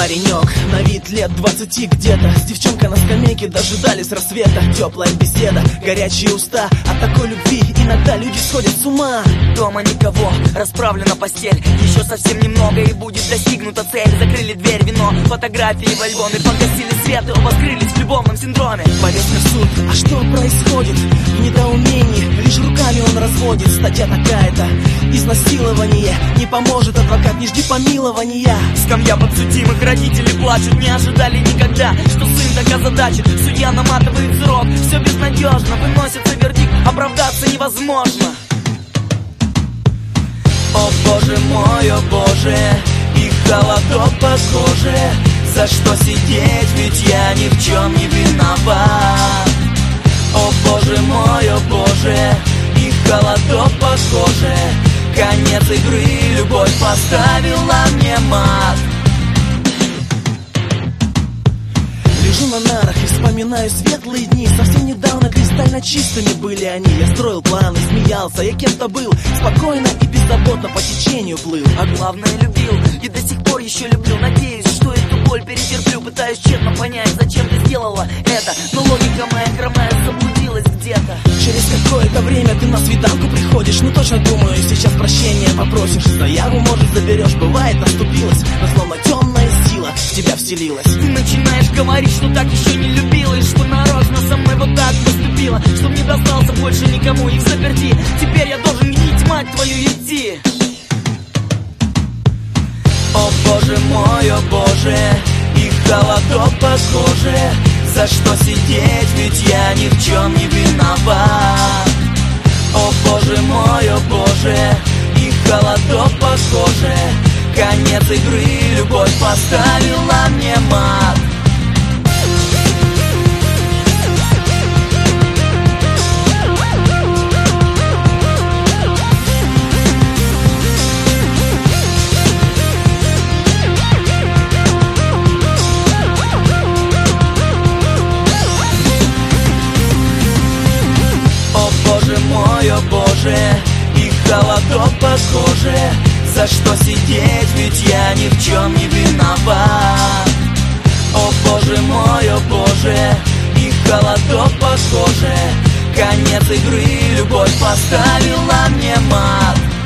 паренек, на вид лет 20 где-то. С девчонкой на скамейке дожидались рассвета. Теплая беседа, горячие уста. От такой любви иногда люди сходят с ума. Дома никого, расправлена постель. Еще совсем немного и будет достигнута цель. Закрыли дверь, вино, фотографии в альбоме. Погасили свет и оба скрылись в любовном синдроме. Повестка в суд, а что происходит? В недоумении, лишь руками он разводит. Статья такая-то, изнасилование. Не поможет адвокат, не жди помилования. Скамья подсудимых, родители плачут. Не ожидали никогда, что сын так озадачит. Судья наматывает срок, все безнадежно. Выносится вердикт, оправдаться невозможно. О боже мой, о боже, и холодок по коже. За что сидеть, ведь я ни в чем не виноват. О боже мой, о боже, и холодок по коже. Конец игры, любовь поставила мне мат. Лежу на нарах и вспоминаю светлые дни. Совсем недавно кристально чистыми были они. Я строил планы, смеялся, я кем-то был. Спокойно и беззаботно по течению плыл. А главное любил, и до сих пор еще люблю. Надеюсь, что эту боль перетерплю. Пытаюсь тщетно понять, зачем ты сделала это. Но логика моя хромая заблудилась где-то. Через какое-то время ты на свиданку приходишь. Ну точно думаю, сейчас прощения попросишь. Заяву, может, заберешь, бывает, наступилась. Но словно темная сила в тебя вселилась. Ты начинаешь говорить, что так еще не любила. И что нарочно со мной вот так поступила, чтоб не достался больше никому и в заперти. Теперь я должен гнить, мать твою, идти. О боже мой, о боже, и холодок по коже. За что сидеть, ведь я ни в чем не виноват. О боже мой, о боже, и холодок по коже. Конец игры, любовь поставила мне мат. О боже, и холодок по коже. За что сидеть, ведь я ни в чем не виноват. О боже мой, о боже, и холодок по коже. Конец игры, любовь поставила мне мат.